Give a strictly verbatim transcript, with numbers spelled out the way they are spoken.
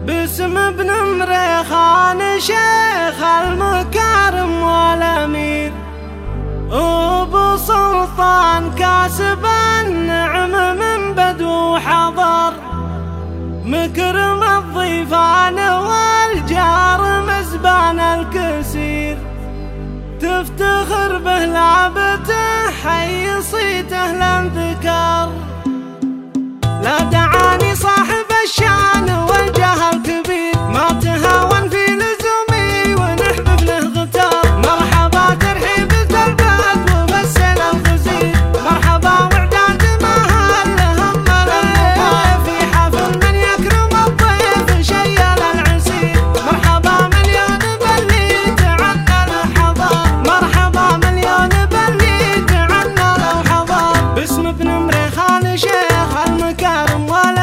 باسم ابن مريخان شيخ المكارم والامير، ابو سلطان كاسب النعم من بدو حضر، مكرم الضيفان والجار مزبان الكسير، تفتخر به لعبته حي صيته لن ذكر. لا دعاني صاحب الشان والجاه الكبير، ما تهاون في لزومي ونحبب له غتار. مرحبا ترحيب البلد وبسل الخزير، مرحبا وعداد ما هلهم الضيف، في حفل من يكرم الضيف شيل العسير. مرحبا مليون باللي تعنى له حضر، مرحبا مليون باللي تعنى له حضر. باسم ابن مريخان شيخ المكارم ولا